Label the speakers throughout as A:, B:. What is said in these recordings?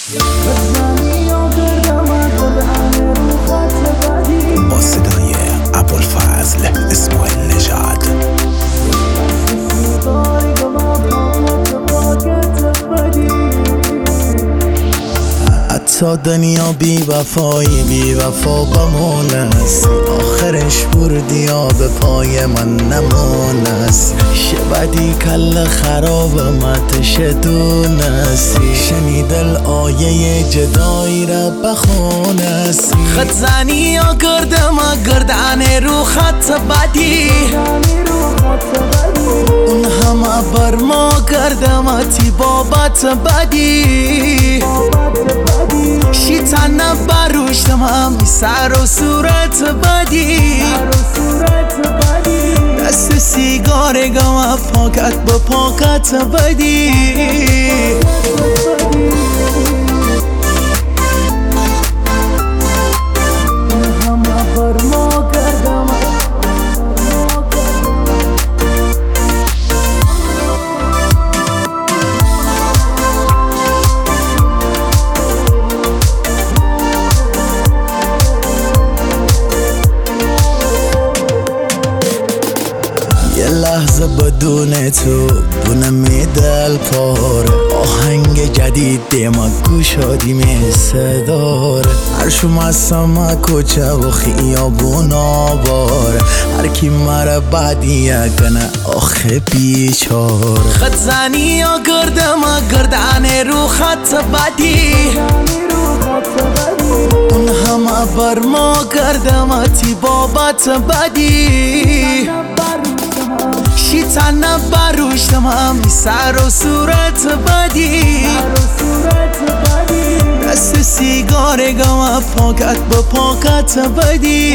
A: با صدای ابوالفضل اسماعیل نژاد. حتی دنیا بی وفایی بی وفا بمونست، آخرش بردی به پای من نمونست. شبدی کل خراب متش دونستی، شنیدل آیه جدایی را بخونستی. خط زنی یا گردم گردن رو خط بدی، اون همه بر ما کردم تی بابت بدی. شیطان بروشتم همی سر و صورت بدی، دست سیگار گم پاکت با پاکت بدی. لحظه بدون تو بونم دل پاره، آهنگ جدید ما گوشادی مثل داره. هرشوم از سما کوچه و خیابونا باره، هر کی مره بعدیه کنه آخه بیچاره. خط زنی یا گردن رو خط بدی، اون همه بر ما کردم تی بابت بدی. شیطان بروشتم همی سر و صورت بدی، دست سیگار گم پاکت با پاکت بدی.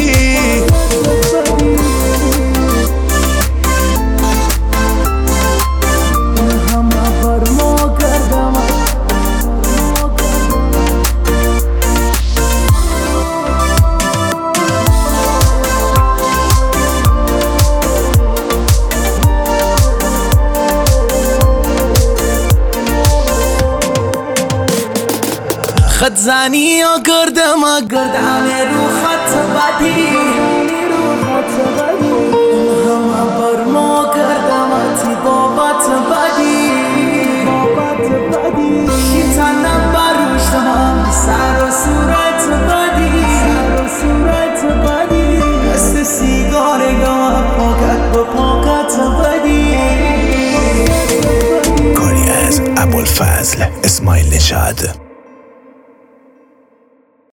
A: خط زنی یا گردن رو خط بدی، همه بر ما کردم تی بابت بدی. شیطان بروشتم سر و صورت بدی، دست سیگار گم پاکت با پاکت بدی.
B: کاری از ابوالفضل اسماعیل نژاد.